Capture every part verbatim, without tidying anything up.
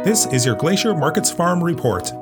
This is your Glacier Markets Farm Report.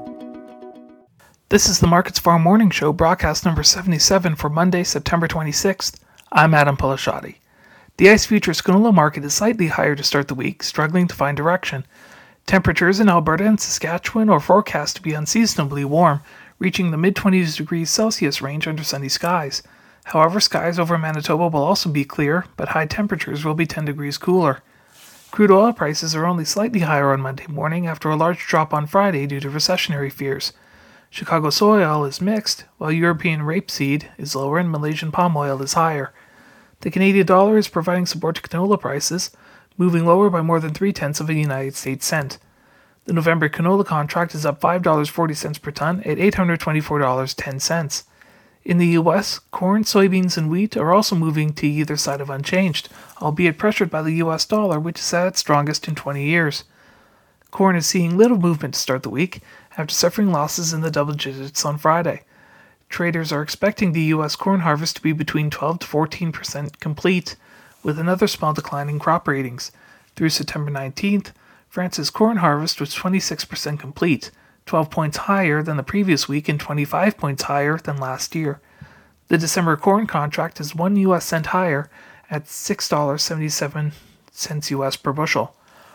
This is the Markets Farm Morning Show, broadcast number seventy-seven for Monday, September twenty-sixth. I'm Adam Pelashati. The ICE Futures canola market is slightly higher to start the week, struggling to find direction. Temperatures in Alberta and Saskatchewan are forecast to be unseasonably warm, reaching the mid-twenties degrees Celsius range under sunny skies. However, skies over Manitoba will also be clear, but high temperatures will be ten degrees cooler. Crude oil prices are only slightly higher on Monday morning after a large drop on Friday due to recessionary fears. Chicago soy oil is mixed, while European rapeseed is lower and Malaysian palm oil is higher. The Canadian dollar is providing support to canola prices, moving lower by more than three-tenths of a United States cent. The November canola contract is up five dollars and forty cents per ton at eight hundred twenty-four dollars and ten cents. In the U S, corn, soybeans, and wheat are also moving to either side of unchanged, albeit pressured by the U S dollar, which is at its strongest in twenty years. Corn is seeing little movement to start the week, after suffering losses in the double digits on Friday. Traders are expecting the U S corn harvest to be between twelve to fourteen percent complete, with another small decline in crop ratings. Through September nineteenth, France's corn harvest was twenty-six percent complete, twelve points higher than the previous week and twenty-five points higher than last year. The December corn contract is one U S cent higher at six dollars and seventy-seven cents U S per bushel.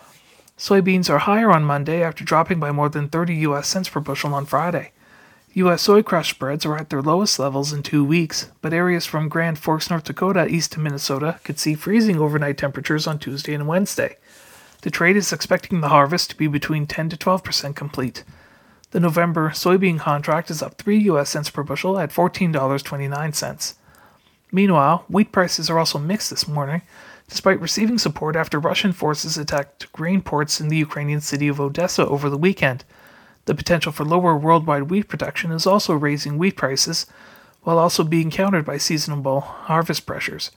Soybeans are higher on Monday after dropping by more than thirty U S cents per bushel on Friday. U S soy crush spreads are at their lowest levels in two weeks, but areas from Grand Forks, North Dakota east to Minnesota could see freezing overnight temperatures on Tuesday and Wednesday. The trade is expecting the harvest to be between ten to twelve percent complete. The November soybean contract is up three U S cents per bushel at fourteen dollars and twenty-nine cents. Meanwhile, wheat prices are also mixed this morning, despite receiving support after Russian forces attacked grain ports in the Ukrainian city of Odessa over the weekend. The potential for lower worldwide wheat production is also raising wheat prices, while also being countered by seasonal harvest pressures.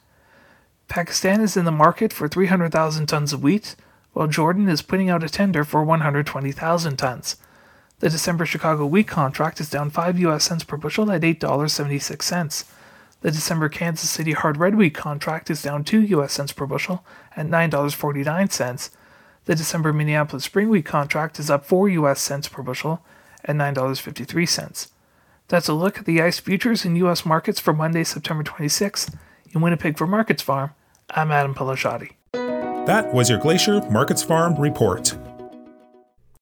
Pakistan is in the market for three hundred thousand tons of wheat, while Jordan is putting out a tender for one hundred twenty thousand tons. The December Chicago wheat contract is down five U S cents per bushel at eight dollars and seventy-six cents. The December Kansas City hard red wheat contract is down two U S cents per bushel at nine dollars and forty-nine cents. The December Minneapolis spring wheat contract is up four U S cents per bushel at nine dollars and fifty-three cents. That's a look at the ICE futures and U S markets for Monday, September twenty-sixth. In Winnipeg for Markets Farm, I'm Adam Pelashati. That was your Glacier Markets Farm Report.